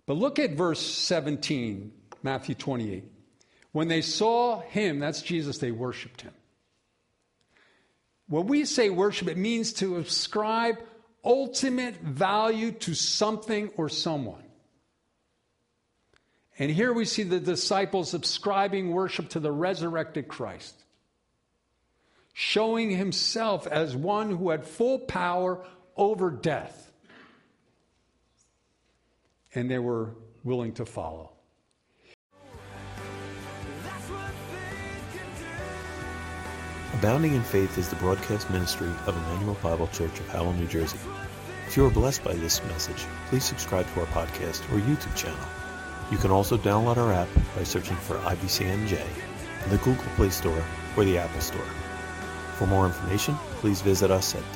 But look at verse 17, Matthew 28. When they saw him, that's Jesus, they worshiped him. When we say worship, it means to ascribe ultimate value to something or someone. And here we see the disciples ascribing worship to the resurrected Christ, showing himself as one who had full power over death. And they were willing to follow. Abounding in Faith is the broadcast ministry of Emmanuel Bible Church of Howell, New Jersey. If you are blessed by this message, please subscribe to our podcast or YouTube channel. You can also download our app by searching for IBCNJ in the Google Play Store or the Apple Store. For more information, please visit us at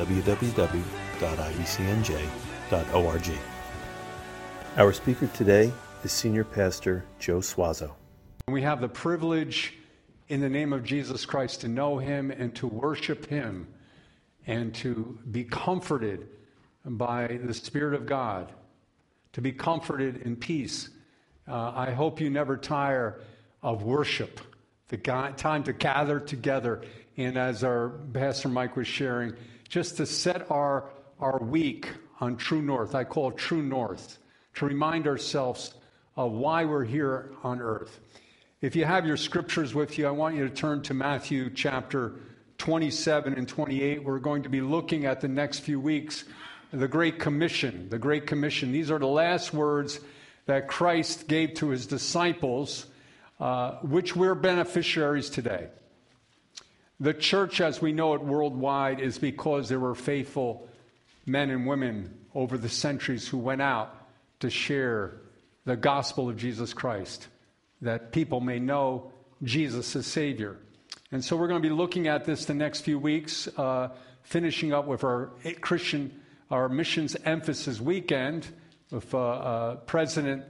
www.ibcnj.org. Our speaker today is Senior Pastor Joe Suazo. We have the privilege in the name of Jesus Christ to know him and to worship him and to be comforted by the Spirit of God, to be comforted in peace. I hope you never tire of worship, the time to gather together. And as our Pastor Mike was sharing, just to set our week on True North, I call it True North, to remind ourselves of why we're here on earth. If you have your scriptures with you, I want you to turn to Matthew chapter 27 and 28. We're going to be looking at the next few weeks, the Great Commission. The Great Commission. These are the last words that Christ gave to his disciples, which we're beneficiaries today. The church, as we know it worldwide, is because there were faithful men and women over the centuries who went out to share the gospel of Jesus Christ, that people may know Jesus as Savior. And so we're going to be looking at this the next few weeks, finishing up with our missions emphasis weekend with President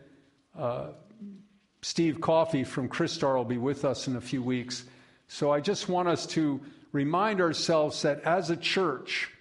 Steve Coffey from Christar will be with us in a few weeks. So I just want us to remind ourselves that as a church,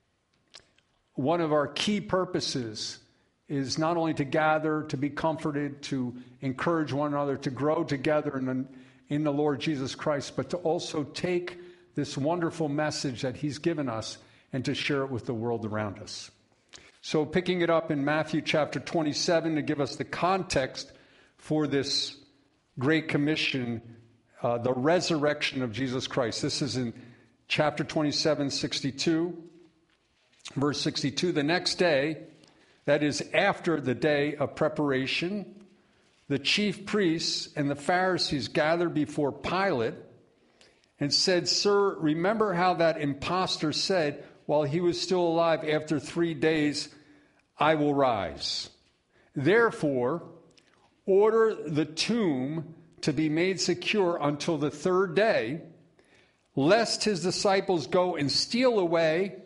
one of our key purposes is not only to gather, to be comforted, to encourage one another, to grow together in the Lord Jesus Christ, but to also take this wonderful message that he's given us and to share it with the world around us. So picking it up in Matthew chapter 27 to give us the context for this Great Commission, the resurrection of Jesus Christ. This is in chapter 27, 62, verse 62. The next day, that is after the day of preparation, the chief priests and the Pharisees gathered before Pilate and said, "Sir, remember how that impostor said, while he was still alive, after 3 days, I will rise. Therefore, order the tomb to be made secure until the third day, lest his disciples go and steal away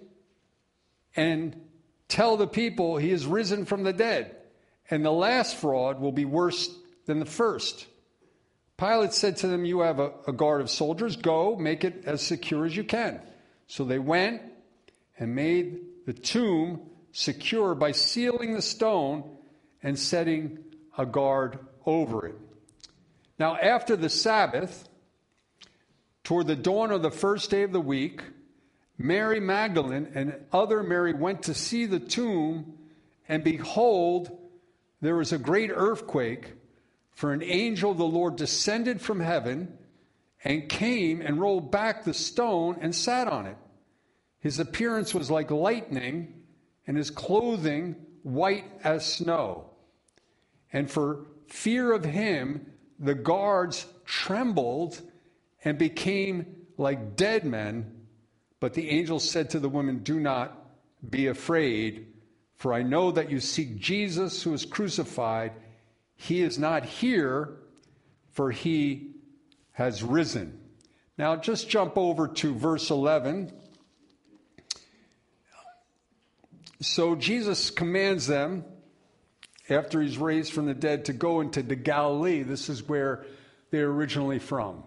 and tell the people he is risen from the dead, and the last fraud will be worse than the first." Pilate said to them, "You have a guard of soldiers. Go, make it as secure as you can." So they went and made the tomb secure by sealing the stone and setting a guard over it. Now, after the Sabbath, toward the dawn of the first day of the week, Mary Magdalene and other Mary went to see the tomb, and behold, there was a great earthquake, for an angel of the Lord descended from heaven and came and rolled back the stone and sat on it. His appearance was like lightning, and his clothing white as snow. And for fear of him, the guards trembled and became like dead men. But the angel said to the women, "Do not be afraid, for I know that you seek Jesus who was crucified. He is not here, for he has risen." Now just jump over to verse 11. So Jesus commands them, after he's raised from the dead, to go into the Galilee. This is where they're originally from.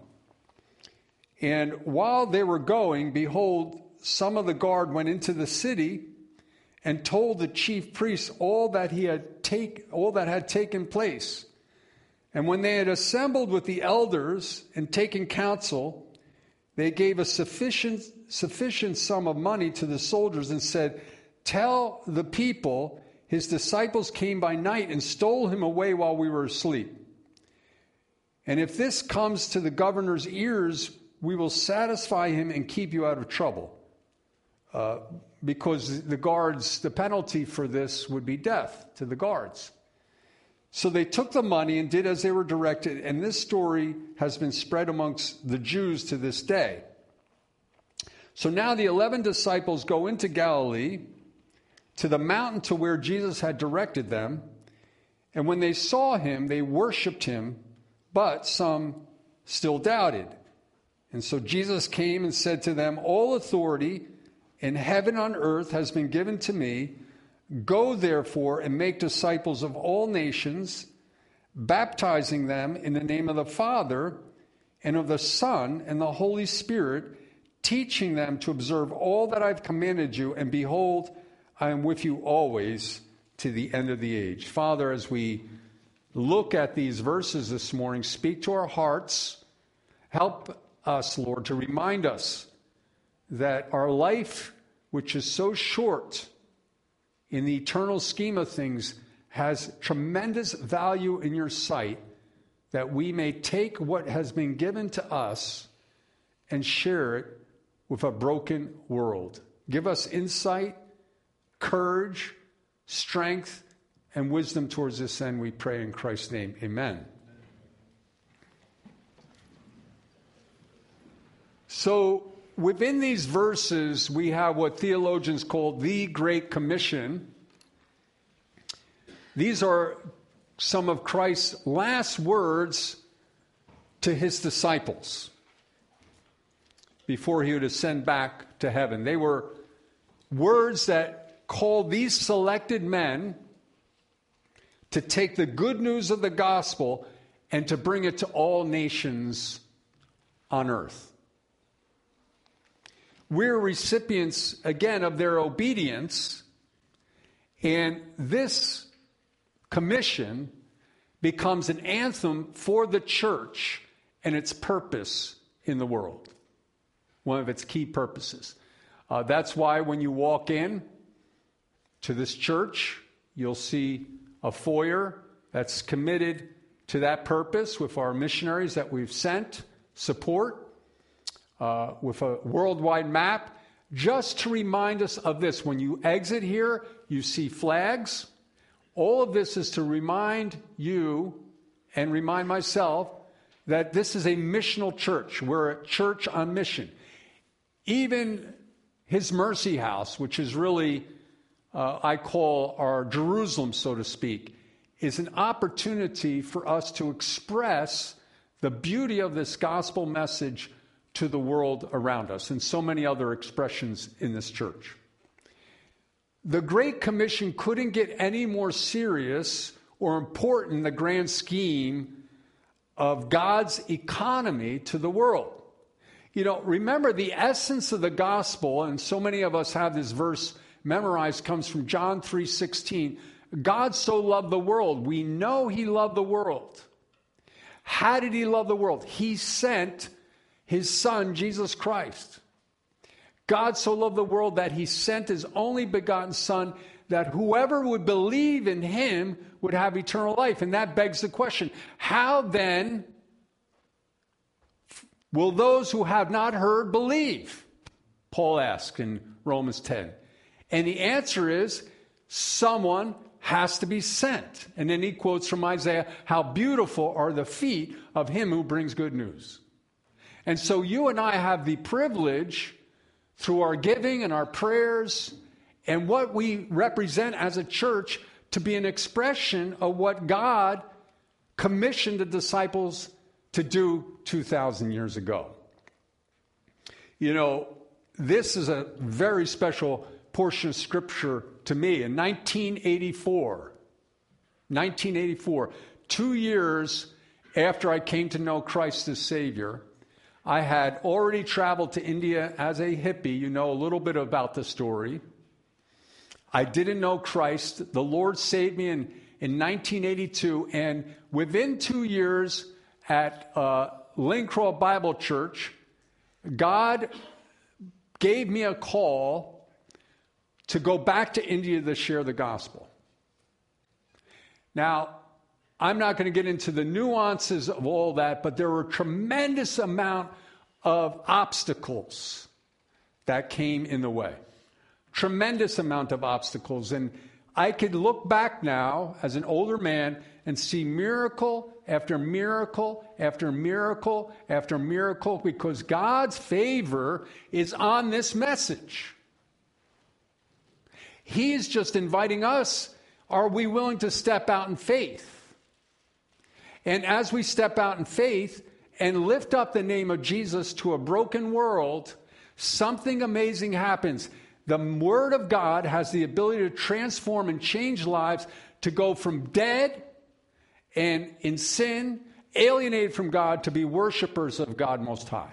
And while they were going, behold, some of the guard went into the city and told the chief priests all that had taken place. And when they had assembled with the elders and taken counsel, they gave a sufficient sum of money to the soldiers and said, "Tell the people his disciples came by night and stole him away while we were asleep. And if this comes to the governor's ears, we will satisfy him and keep you out of trouble." Because the penalty for this would be death to the guards. So they took the money and did as they were directed, and this story has been spread amongst the Jews to this day. So now the 11 disciples go into Galilee, to the mountain to where Jesus had directed them, and when they saw him, they worshipped him, but some still doubted. And so Jesus came and said to them, "All authority in heaven and on earth has been given to me. Go therefore and make disciples of all nations, baptizing them in the name of the Father and of the Son and the Holy Spirit, teaching them to observe all that I've commanded you. And behold, I am with you always to the end of the age." Father, as we look at these verses this morning, speak to our hearts. Help us, Lord, to remind us that our life, which is so short in the eternal scheme of things, has tremendous value in your sight, that we may take what has been given to us and share it with a broken world. Give us insight, courage, strength, and wisdom towards this end, we pray in Christ's name. Amen. So, within these verses, we have what theologians call the Great Commission. These are some of Christ's last words to his disciples before he would ascend back to heaven. They were words that called these selected men to take the good news of the gospel and to bring it to all nations on earth. We're recipients, again, of their obedience, and this commission becomes an anthem for the church and its purpose in the world, one of its key purposes. That's why when you walk in to this church, you'll see a foyer that's committed to that purpose with our missionaries that we've sent, support, with a worldwide map, just to remind us of this. When you exit here, you see flags. All of this is to remind you and remind myself that this is a missional church. We're a church on mission. Even His Mercy House, which is really, I call our Jerusalem, so to speak, is an opportunity for us to express the beauty of this gospel message to the world around us, and so many other expressions in this church. The Great Commission couldn't get any more serious or important in the grand scheme of God's economy to the world. You know, remember the essence of the gospel, and so many of us have this verse memorized, comes from John 3:16. God so loved the world. We know He loved the world. How did He love the world? He sent His Son, Jesus Christ. God so loved the world that He sent His only begotten Son, that whoever would believe in Him would have eternal life. And that begs the question, how then will those who have not heard believe? Paul asks in Romans 10. And the answer is, someone has to be sent. And then he quotes from Isaiah, "How beautiful are the feet of him who brings good news." And so you and I have the privilege, through our giving and our prayers and what we represent as a church, to be an expression of what God commissioned the disciples to do 2,000 years ago. You know, this is a very special portion of Scripture to me. In 1984, 2 years after I came to know Christ as Savior, I had already traveled to India as a hippie. You know a little bit about the story. I didn't know Christ. The Lord saved me in 1982, and within 2 years at Lane-Crawl Bible Church, God gave me a call to go back to India to share the gospel. Now, I'm not going to get into the nuances of all that, but there were a tremendous amount of obstacles that came in the way. Tremendous amount of obstacles. And I could look back now as an older man and see miracle after miracle after miracle after miracle, because God's favor is on this message. He's just inviting us. Are we willing to step out in faith? And as we step out in faith and lift up the name of Jesus to a broken world, something amazing happens. The Word of God has the ability to transform and change lives, to go from dead and in sin, alienated from God, to be worshipers of God Most High.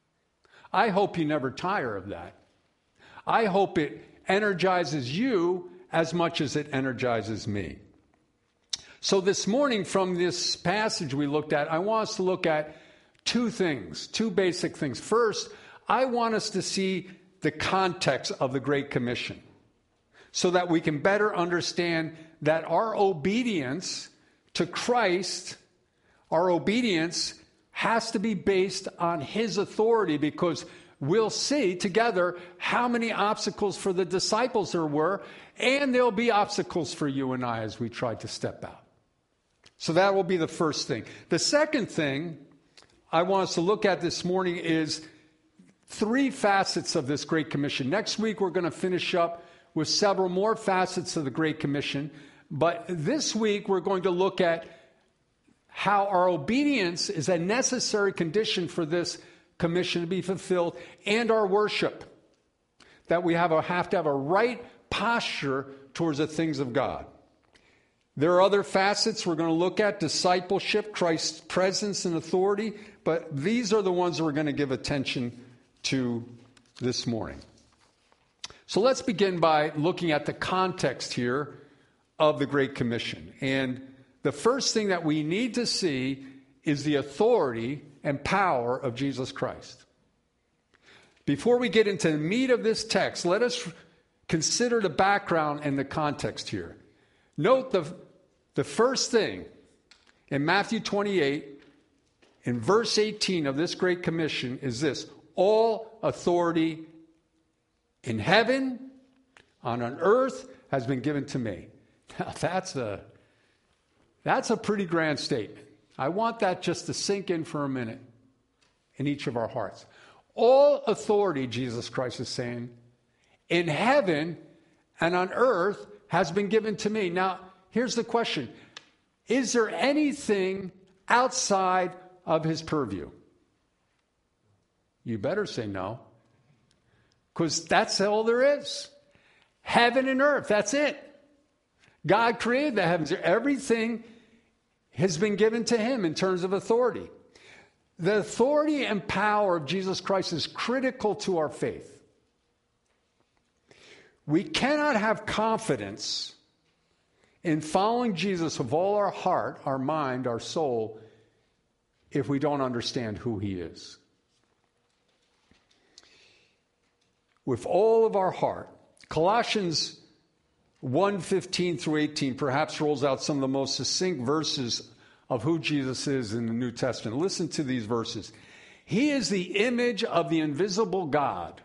I hope you never tire of that. I hope it energizes you as much as it energizes me. So this morning, from this passage we looked at, I want us to look at two things, two basic things. First, I want us to see the context of the Great Commission so that we can better understand that our obedience to Christ, our obedience has to be based on His authority, because we'll see together how many obstacles for the disciples there were, and there'll be obstacles for you and I as we try to step out. So that will be the first thing. The second thing I want us to look at this morning is three facets of this Great Commission. Next week, we're going to finish up with several more facets of the Great Commission. But this week, we're going to look at how our obedience is a necessary condition for this commission to be fulfilled, and our worship, that we have to have a right posture towards the things of God. There are other facets we're going to look at: discipleship, Christ's presence and authority, but these are the ones that we're going to give attention to this morning. So let's begin by looking at the context here of the Great Commission. And the first thing that we need to see is the authority and power of Jesus Christ. Before we get into the meat of this text, let us consider the background and the context here. Note the first thing in Matthew 28, in verse 18 of this Great Commission, is this: all authority in heaven, on earth, has been given to me. Now, that's a pretty grand statement. I want that just to sink in for a minute in each of our hearts. All authority, Jesus Christ is saying, in heaven and on earth has been given to me. Now, here's the question: is there anything outside of His purview? You better say no, because that's all there is. Heaven and earth, that's it. God created the heavens. Everything has been given to Him in terms of authority. The authority and power of Jesus Christ is critical to our faith. We cannot have confidence in following Jesus with all our heart, our mind, our soul, if we don't understand who He is. With all of our heart. Colossians 1:15 through 18 perhaps rolls out some of the most succinct verses of who Jesus is in the New Testament. Listen to these verses. He is the image of the invisible God,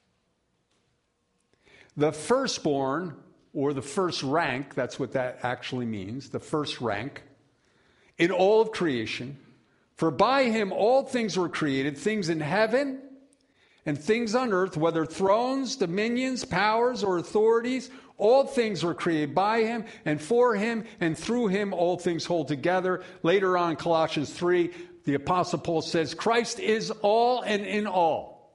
the firstborn, or the first rank, that's what that actually means, the first rank, in all of creation. For by Him all things were created, things in heaven and things on earth, whether thrones, dominions, powers, or authorities. All things were created by Him and for Him, and through Him all things hold together. Later on in Colossians 3, the Apostle Paul says, Christ is all and in all.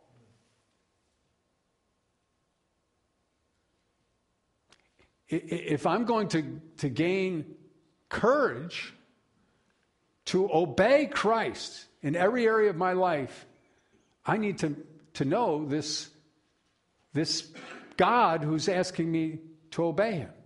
If I'm going to gain courage to obey Christ in every area of my life, I need to know this God who's asking me to obey him.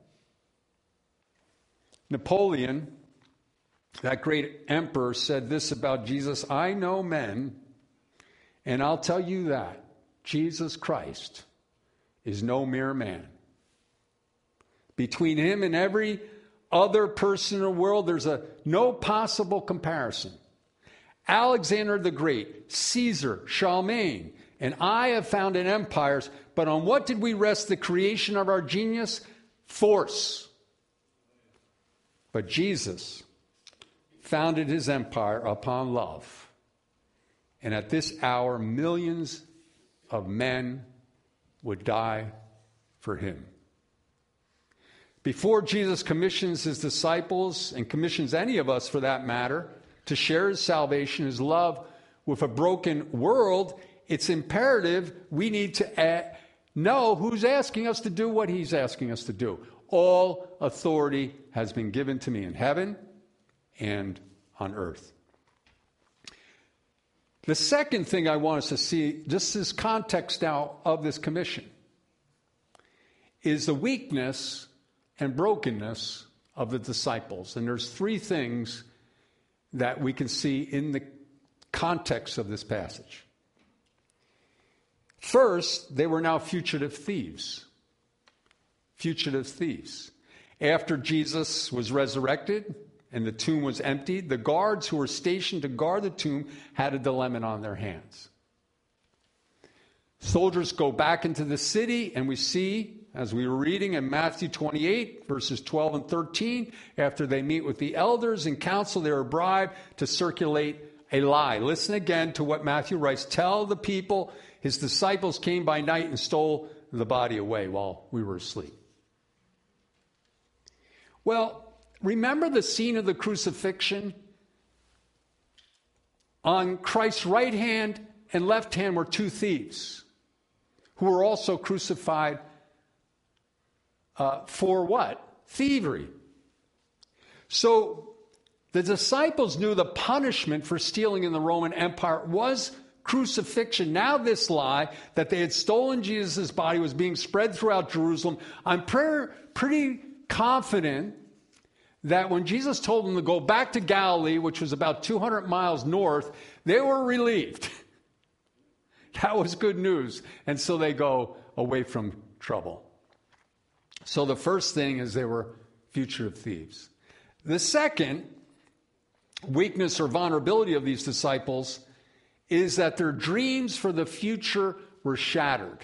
Napoleon, that great emperor, said this about Jesus: I know men, and I'll tell you that Jesus Christ is no mere man. Between him and every other person in the world, there's no possible comparison. Alexander the Great, Caesar, Charlemagne, and I have founded empires, but on what did we rest the creation of our genius? Force. But Jesus founded his empire upon love. And at this hour, millions of men would die for him. Before Jesus commissions his disciples, and commissions any of us for that matter, to share his salvation, his love with a broken world, it's imperative we need to know who's asking us to do what he's asking us to do. All authority has been given to me in heaven and on earth. The second thing I want us to see, just as context now of this commission, is the weakness and brokenness of the disciples. And there's three things that we can see in the context of this passage. First, they were now fugitive thieves. Fugitive thieves. After Jesus was resurrected and the tomb was emptied, the guards who were stationed to guard the tomb had a dilemma on their hands. Soldiers go back into the city, and we see, as we were reading in Matthew 28, verses 12 and 13, after they meet with the elders and council, they are bribed to circulate a lie. Listen again to what Matthew writes. Tell the people his disciples came by night and stole the body away while we were asleep. Well, remember the scene of the crucifixion? On Christ's right hand and left hand were two thieves who were also crucified for what? Thievery. So the disciples knew the punishment for stealing in the Roman Empire was crucifixion. Now this lie that they had stolen Jesus' body was being spread throughout Jerusalem. I'm pretty confident that when Jesus told them to go back to Galilee, which was about 200 miles north, they were relieved. That was good news. And so they go away from trouble. So the first thing is they were fugitive thieves. The second weakness or vulnerability of these disciples is that their dreams for the future were shattered.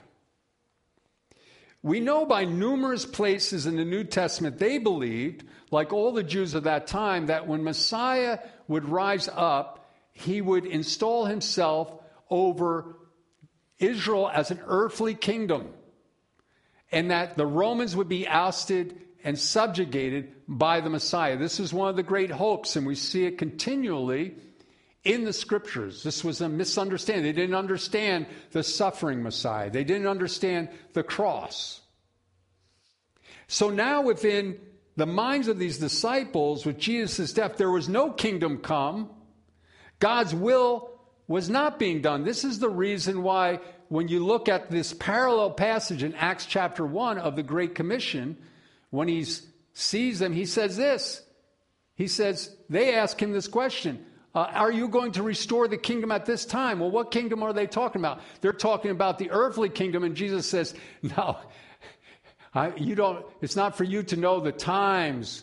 We know by numerous places in the New Testament they believed, like all the Jews of that time, that when Messiah would rise up, he would install himself over Israel as an earthly kingdom, and that the Romans would be ousted and subjugated by the Messiah. This is one of the great hopes, and we see it continually in the scriptures. This was a misunderstanding. They didn't understand the suffering Messiah. They didn't understand the cross. So now within the minds of these disciples, with Jesus' death, there was no kingdom come. God's will was not being done. This is the reason why when you look at this parallel passage in Acts chapter 1 of the Great Commission, when he sees them, he says this. He says, they ask him this question, are you going to restore the kingdom at this time? Well, what kingdom are they talking about? They're talking about the earthly kingdom, and Jesus says, no, it's not for you to know the times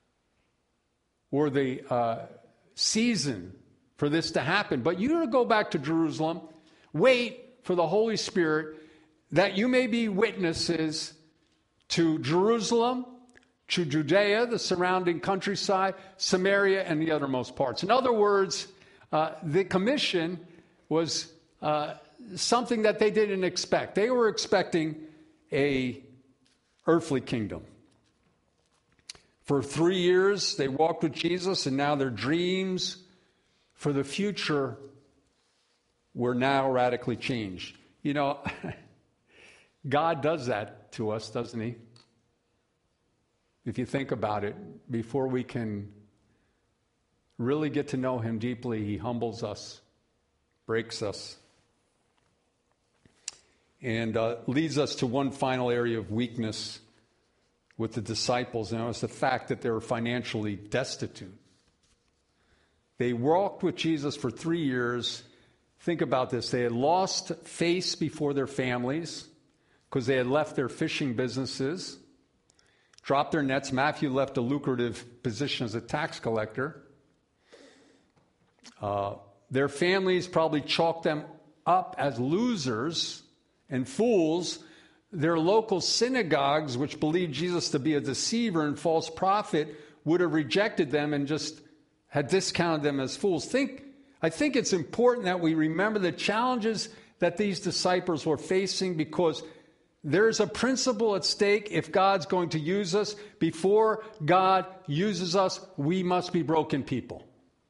or the season for this to happen, but you're to go back to Jerusalem, wait for the Holy Spirit, that you may be witnesses to Jerusalem, to Judea, the surrounding countryside, Samaria, and the uttermost parts. In other words, the commission was something that they didn't expect. They were expecting a earthly kingdom. For 3 years, they walked with Jesus, and now their dreams for the future were now radically changed. You know, God does that to us, doesn't he? If you think about it, before we can really get to know him deeply, he humbles us, breaks us, and leads us to one final area of weakness with the disciples, and it was the fact that they were financially destitute. They walked with Jesus for 3 years. Think about this. They had lost face before their families because they had left their fishing businesses, dropped their nets. Matthew left a lucrative position as a tax collector. Their families probably chalked them up as losers and fools. Their local synagogues, which believed Jesus to be a deceiver and false prophet, would have rejected them and just had discounted them as fools. I think it's important that we remember the challenges that these disciples were facing, because there's a principle at stake. If God's going to use us, before God uses us, we must be broken people.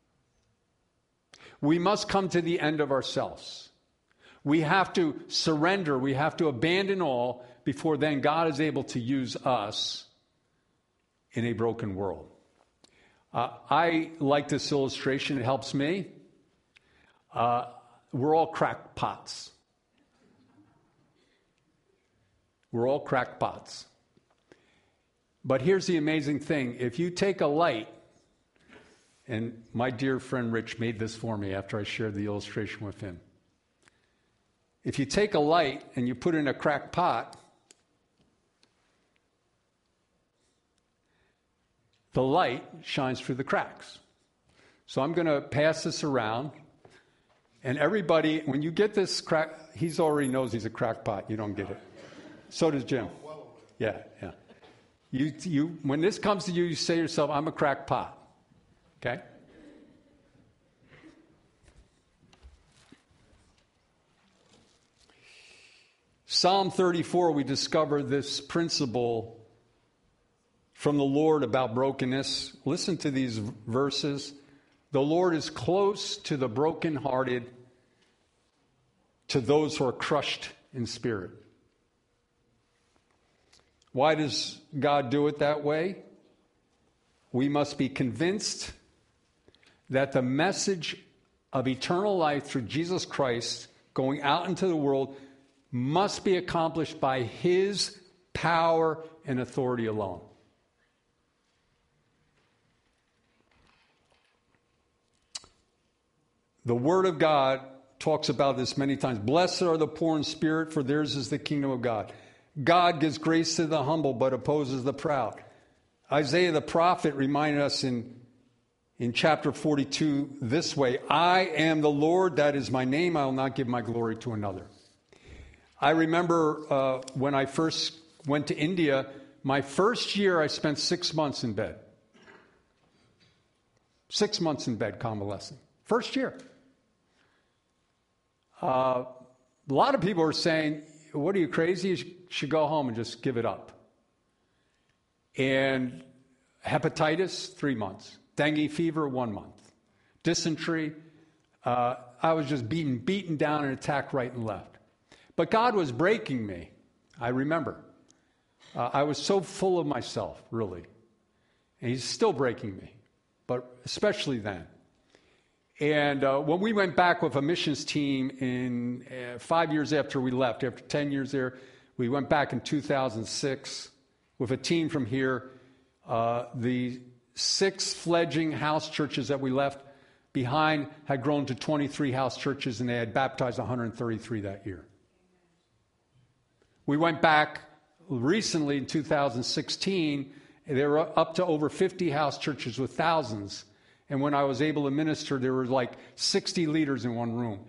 We must come to the end of ourselves. We have to surrender. We have to abandon all before then God is able to use us in a broken world. I like this illustration. It helps me. We're all crackpots. We're all crackpots. But here's the amazing thing. If you take a light, and my dear friend Rich made this for me after I shared the illustration with him. If you take a light and you put it in a cracked pot, the light shines through the cracks. So I'm going to pass this around. And everybody, when you get this crack, he already knows he's a crackpot. You don't get it. So does Jim. Yeah. You when this comes to you, you say to yourself, I'm a crackpot. Okay? Psalm 34, we discover this principle from the Lord about brokenness. Listen to these verses. The Lord is close to the brokenhearted, to those who are crushed in spirit. Why does God do it that way? We must be convinced that the message of eternal life through Jesus Christ going out into the world must be accomplished by His power and authority alone. The Word of God talks about this many times. Blessed are the poor in spirit, for theirs is the kingdom of God. God gives grace to the humble, but opposes the proud. Isaiah the prophet reminded us in chapter 42 this way, I am the Lord, that is my name, I will not give my glory to another. I remember when I first went to India, my first year I spent 6 months in bed. 6 months in bed convalescing. First year. A lot of people are saying, what are you, crazy? You should go home and just give it up. And hepatitis, 3 months. Dengue fever, 1 month. Dysentery, I was just beaten down and attacked right and left. But God was breaking me, I remember. I was so full of myself, really. And He's still breaking me, but especially then. And when we went back with a missions team in 5 years after we left, after 10 years there, we went back in 2006 with a team from here. The 6 fledgling house churches that we left behind had grown to 23 house churches, and they had baptized 133 that year. We went back recently in 2016. They were up to over 50 house churches with thousands. And when I was able to minister, there were like 60 leaders in one room.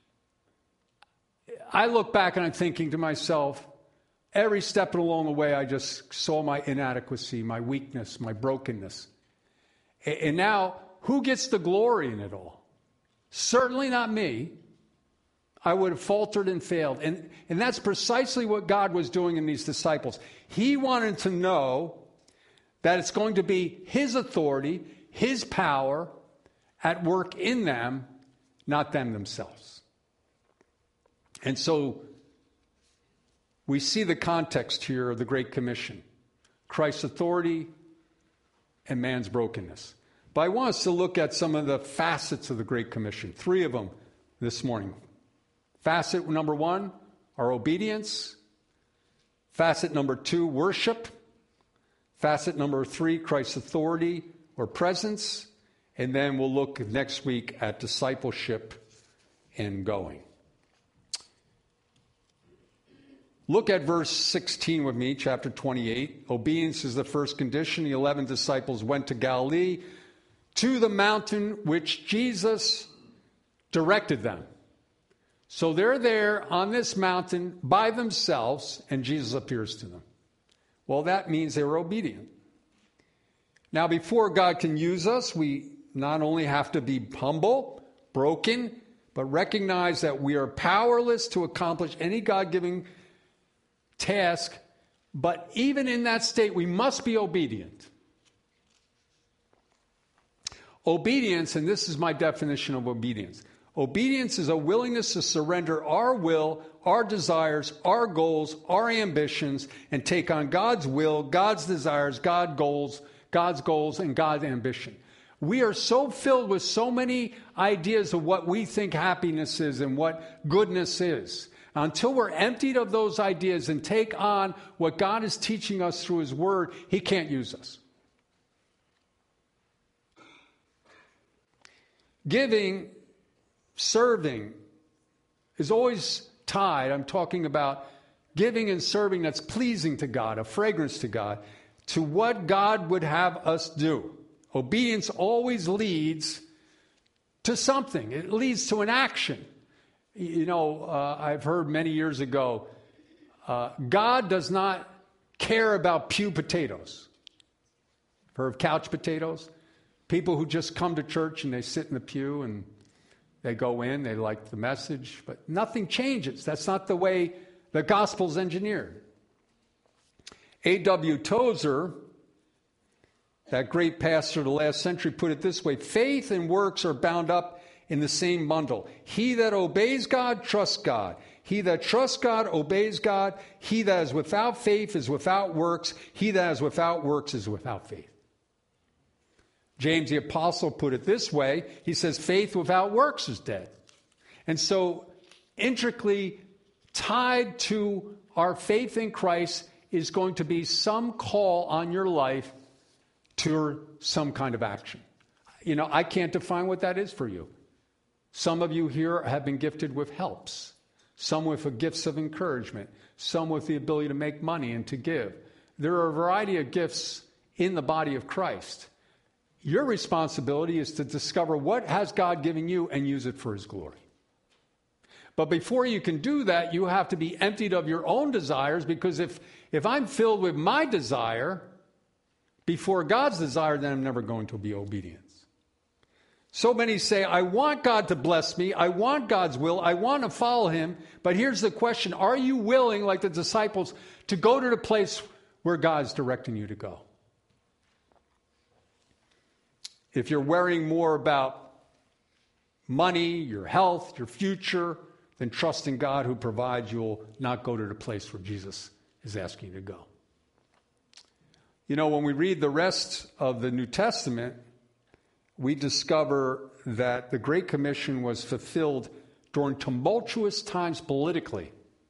I look back and I'm thinking to myself, every step along the way, I just saw my inadequacy, my weakness, my brokenness. And now, who gets the glory in it all? Certainly not me. I would have faltered and failed. And that's precisely what God was doing in these disciples. He wanted to know that it's going to be His authority, His power at work in them, not them themselves. And so we see the context here of the Great Commission. Christ's authority and man's brokenness. But I want us to look at some of the facets of the Great Commission. 3 of them this morning. Facet number 1, our obedience. Facet number 2, worship. Facet number 3, Christ's authority or presence. And then we'll look next week at discipleship and going. Look at verse 16 with me, chapter 28. Obedience is the first condition. The 11 disciples went to Galilee, to the mountain which Jesus directed them. So they're there on this mountain by themselves, and Jesus appears to them. Well, that means they were obedient. Now, before God can use us, we not only have to be humble, broken, but recognize that we are powerless to accomplish any God-given task. But even in that state, we must be obedient. Obedience, and this is my definition of obedience. Obedience is a willingness to surrender our will, our desires, our goals, our ambitions, and take on God's will, God's desires, God's goals, and God's ambition. We are so filled with so many ideas of what we think happiness is and what goodness is. Until we're emptied of those ideas and take on what God is teaching us through His Word, He can't use us. Giving, serving is always tied. I'm talking about giving and serving that's pleasing to God, a fragrance to God, to what God would have us do. Obedience always leads to something. It leads to an action. You know, I've heard many years ago, God does not care about pew potatoes. Heard of couch potatoes? People who just come to church and they sit in the pew and they go in, they like the message, but nothing changes. That's not the way the gospel's engineered. A.W. Tozer, that great pastor of the last century, put it this way: faith and works are bound up in the same bundle. He that obeys God trusts God. He that trusts God obeys God. He that is without faith is without works. He that is without works is without faith. James the Apostle put it this way. He says, faith without works is dead. And so intricately tied to our faith in Christ is going to be some call on your life to some kind of action. You know, I can't define what that is for you. Some of you here have been gifted with helps, some with the gifts of encouragement, some with the ability to make money and to give. There are a variety of gifts in the body of Christ. Your responsibility is to discover what has God given you and use it for His glory. But before you can do that, you have to be emptied of your own desires, because if I'm filled with my desire before God's desire, then I'm never going to be obedient. So many say, I want God to bless me. I want God's will. I want to follow Him. But here's the question. Are you willing, like the disciples, to go to the place where God's directing you to go? If you're worrying more about money, your health, your future, than trusting God who provides, you'll not go to the place where Jesus is asking you to go. You know, when we read the rest of the New Testament, we discover that the Great Commission was fulfilled during tumultuous times politically.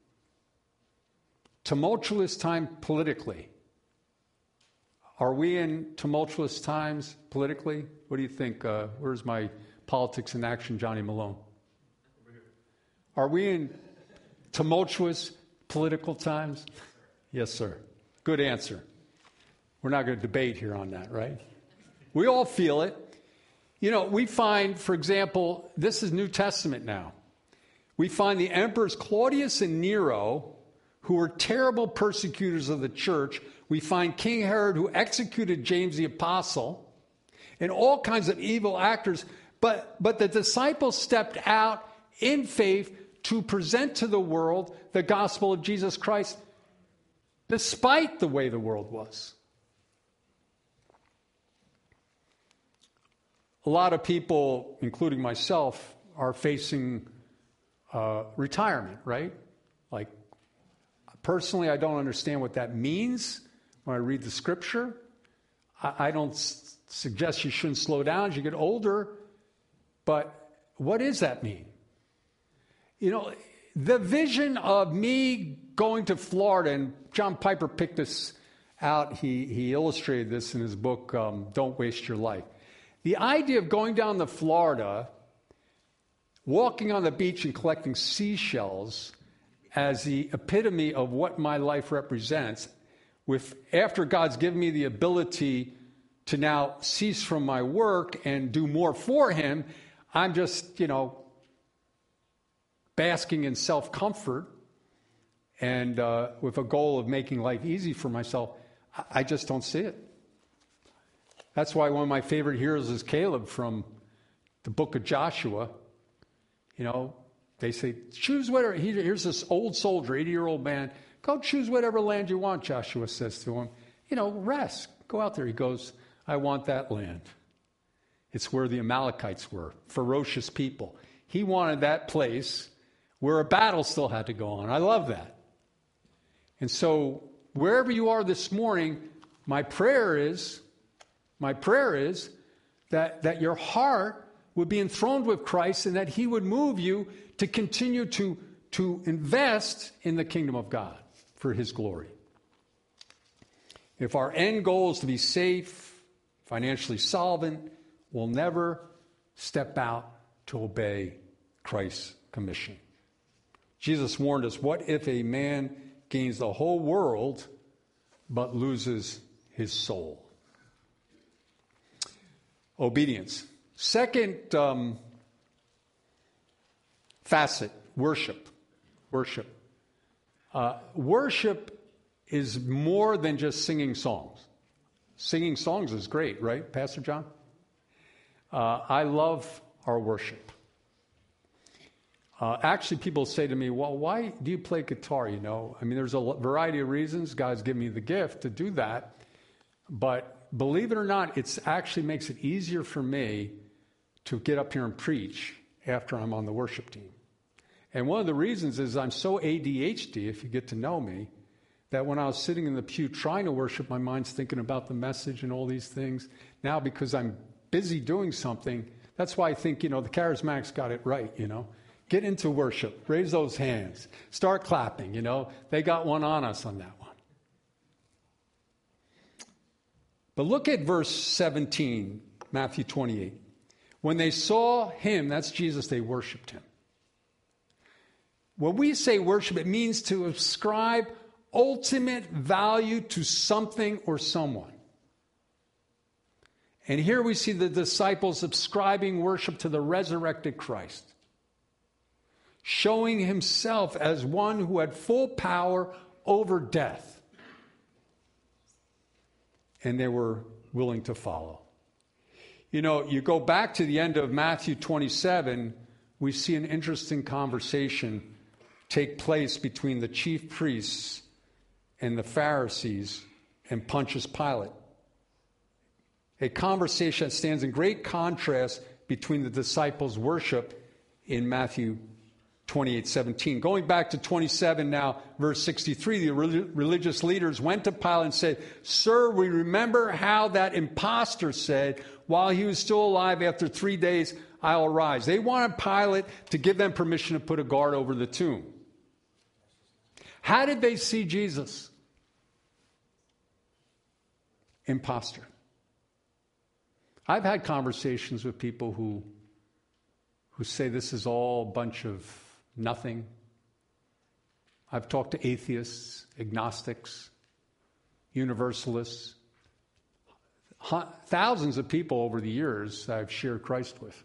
Tumultuous time politically. Are we in tumultuous times politically? What do you think? Where's my politics in action, Johnny Malone? Are we in tumultuous political times? Yes, sir. Good answer. We're not going to debate here on that, right? We all feel it. You know, we find, for example, this is New Testament now. We find the emperors Claudius and Nero, who were terrible persecutors of the church. We find King Herod, who executed James the Apostle, and all kinds of evil actors. But the disciples stepped out in faith to present to the world the gospel of Jesus Christ, despite the way the world was. A lot of people, including myself, are facing retirement, right? Like, personally, I don't understand what that means when I read the scripture. I don't suggest you shouldn't slow down as you get older, but what does that mean? You know, the vision of me going to Florida, and John Piper picked this out, he illustrated this in his book, Don't Waste Your Life. The idea of going down to Florida, walking on the beach and collecting seashells as the epitome of what my life represents, after God's given me the ability to now cease from my work and do more for him, I'm just, basking in self-comfort and with a goal of making life easy for myself. I just don't see it. That's why one of my favorite heroes is Caleb from the book of Joshua. They say, choose whatever. Here's this old soldier, 80-year-old man. Go choose whatever land you want, Joshua says to him. Rest. Go out there. He goes, I want that land. It's where the Amalekites were, ferocious people. He wanted that place where a battle still had to go on. I love that. And so wherever you are this morning, my prayer is that your heart would be enthroned with Christ and that he would move you to continue to invest in the kingdom of God for his glory. If our end goal is to be safe, financially solvent, we'll never step out to obey Christ's commission. Jesus warned us, what if a man gains the whole world but loses his soul? Obedience. Second facet, worship. Worship. Worship is more than just singing songs. Singing songs is great, right, Pastor John? I love our worship. Actually, people say to me, well, why do you play guitar, there's a variety of reasons. God's given me the gift to do that. But believe it or not, it actually makes it easier for me to get up here and preach after I'm on the worship team. And one of the reasons is I'm so ADHD, if you get to know me, that when I was sitting in the pew trying to worship, my mind's thinking about the message and all these things. Now, because I'm busy doing something, that's why I think, the charismatics got it right, Get into worship. Raise those hands. Start clapping, They got one on us on that one. But look at verse 17, Matthew 28. When they saw him, that's Jesus, they worshiped him. When we say worship, it means to ascribe ultimate value to something or someone. And here we see the disciples ascribing worship to the resurrected Christ, showing himself as one who had full power over death. And they were willing to follow. You go back to the end of Matthew 27, we see an interesting conversation take place between the chief priests and the Pharisees and Pontius Pilate. A conversation that stands in great contrast between the disciples' worship in Matthew 28:17. Going back to 27 now, verse 63, the religious leaders went to Pilate and said, "Sir, we remember how that impostor said, while he was still alive, after 3 days, I'll rise." They wanted Pilate to give them permission to put a guard over the tomb. How did they see Jesus? Imposter. I've had conversations with people who say this is all a bunch of nothing. I've talked to atheists, agnostics, universalists, thousands of people over the years I've shared Christ with.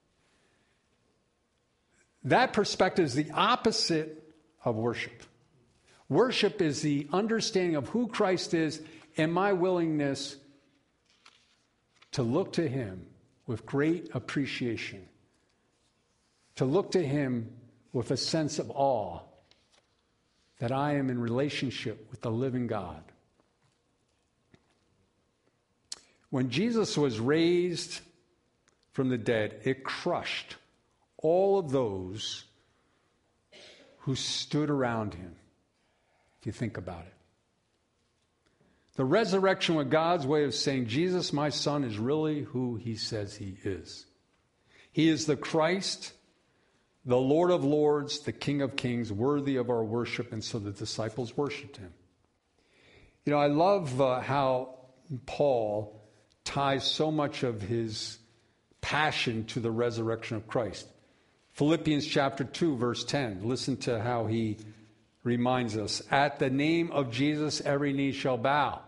That perspective is the opposite of worship. Worship is the understanding of who Christ is and my willingness to look to him with great appreciation, to look to him with a sense of awe that I am in relationship with the living God. When Jesus was raised from the dead, it crushed all of those who stood around him, if you think about it. The resurrection was God's way of saying, Jesus, my son, is really who he says he is. He is the Christ, the Lord of lords, the King of kings, worthy of our worship, and so the disciples worshiped him. You know, I love how Paul ties so much of his passion to the resurrection of Christ. Philippians chapter 2, verse 10. Listen to how he reminds us. At the name of Jesus, every knee shall bow.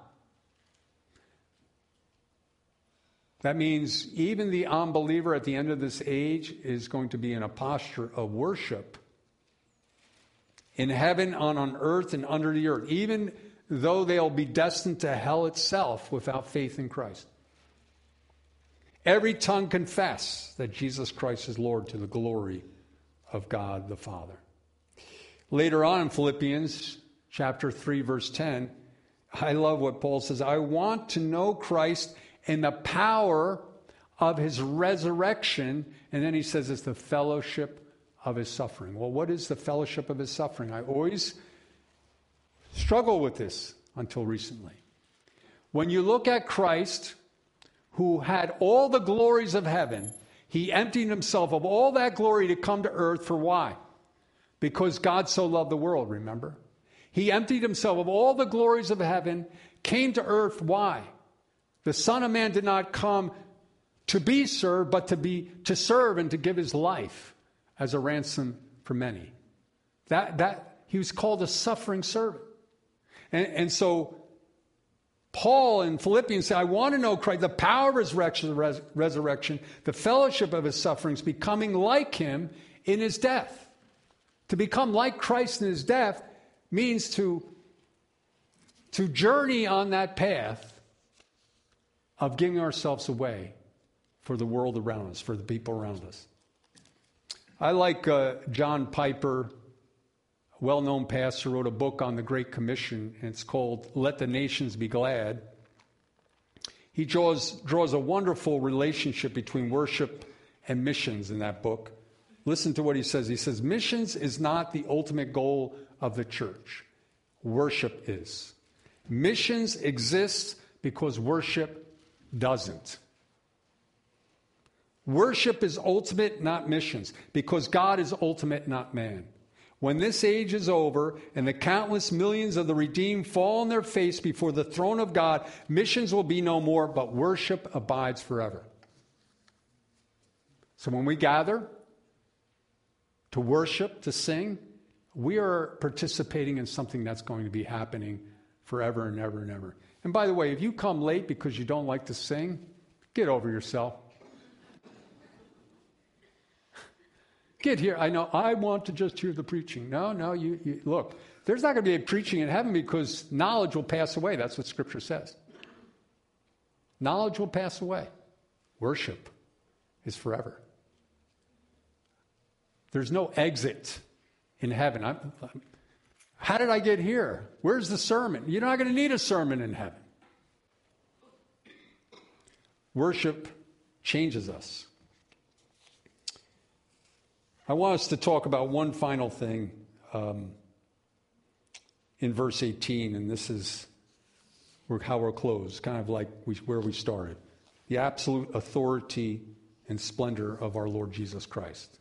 That means even the unbeliever at the end of this age is going to be in a posture of worship in heaven, on earth, and under the earth, even though they'll be destined to hell itself without faith in Christ. Every tongue confess that Jesus Christ is Lord to the glory of God the Father. Later on in Philippians chapter 3, verse 10, I love what Paul says. I want to know Christ in the power of his resurrection. And then he says it's the fellowship of his suffering. Well, what is the fellowship of his suffering? I always struggle with this until recently. When you look at Christ, who had all the glories of heaven, he emptied himself of all that glory to come to earth for why? Because God so loved the world, remember? He emptied himself of all the glories of heaven, came to earth, why? The Son of Man did not come to be served, but to serve and to give his life as a ransom for many. That he was called a suffering servant. And so Paul in Philippians said, I want to know Christ, the power of his resurrection, the fellowship of his sufferings, becoming like him in his death. To become like Christ in his death means to journey on that path of giving ourselves away for the world around us, for the people around us. I like John Piper, a well-known pastor, wrote a book on the Great Commission, and it's called Let the Nations Be Glad. He draws a wonderful relationship between worship and missions in that book. Listen to what he says. He says, missions is not the ultimate goal of the church. Worship is. Missions exist because worship doesn't. Worship is ultimate, not missions, because God is ultimate, not man. When this age is over and the countless millions of the redeemed fall on their face before the throne of God, missions will be no more, but worship abides forever. So when we gather to worship, to sing, we are participating in something that's going to be happening forever and ever and ever. And by the way, if you come late because you don't like to sing, get over yourself. Get here. I know, I want to just hear the preaching. No, you look, there's not going to be a preaching in heaven because knowledge will pass away. That's what Scripture says. Knowledge will pass away. Worship is forever. There's no exit in heaven. How did I get here? Where's the sermon? You're not going to need a sermon in heaven. Worship changes us. I want us to talk about one final thing in verse 18, and this is how we're closed, kind of like where we started. The absolute authority and splendor of our Lord Jesus Christ.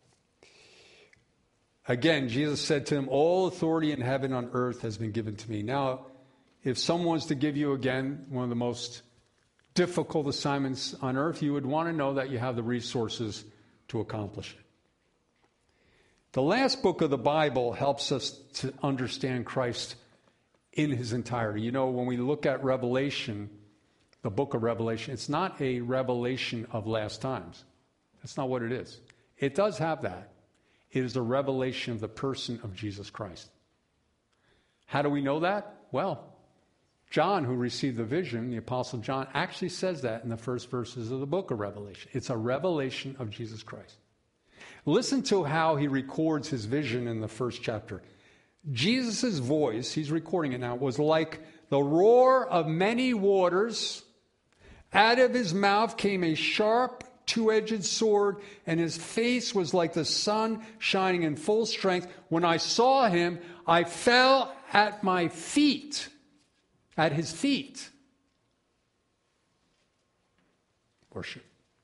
Again, Jesus said to him, all authority in heaven and on earth has been given to me. Now, if someone was to give you, again, one of the most difficult assignments on earth, you would want to know that you have the resources to accomplish it. The last book of the Bible helps us to understand Christ in his entirety. You know, when we look at Revelation, the book of Revelation, it's not a revelation of last times. That's not what it is. It does have that. It is a revelation of the person of Jesus Christ. How do we know that? Well, John, who received the vision, the Apostle John, actually says that in the first verses of the book of Revelation. It's a revelation of Jesus Christ. Listen to how he records his vision in the first chapter. Jesus' voice, he's recording it now, was like the roar of many waters. Out of his mouth came a sharp, two-edged sword, and his face was like the sun shining in full strength. When I saw him, I fell at my feet, at his feet. Worship.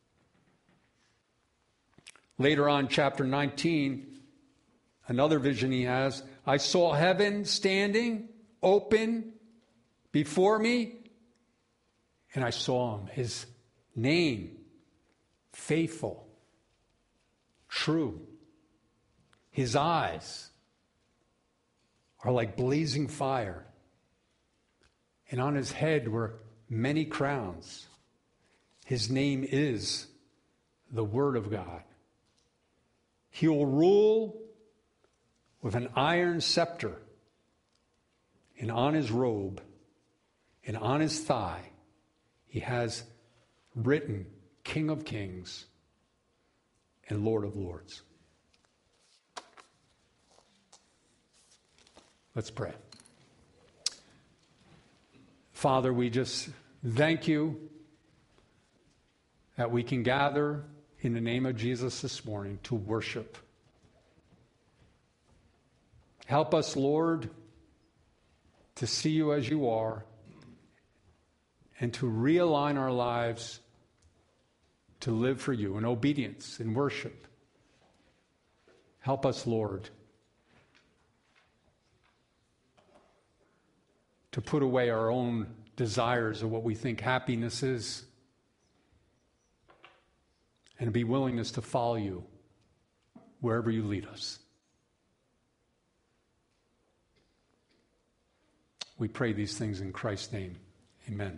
Later on, chapter 19, another vision he has. I saw heaven standing, open. before me, and I saw him. His name, faithful, true. His eyes are like blazing fire, and on his head were many crowns. His name is the Word of God. He will rule with an iron scepter, and on his robe and on his thigh he has written King of Kings and Lord of Lords. Let's pray. Father, we just thank you that we can gather in the name of Jesus this morning to worship. Help us, Lord, to see you as you are and to realign our lives to live for you in obedience and worship. Help us, Lord, to put away our own desires of what we think happiness is and to be willingness to follow you wherever you lead us. We pray these things in Christ's name. Amen.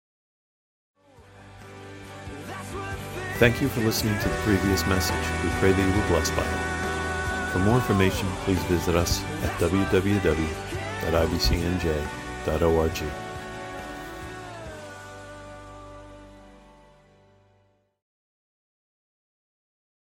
Thank you for listening to the previous message. We pray that you were blessed by it. For more information, please visit us at www.ibcnj.org.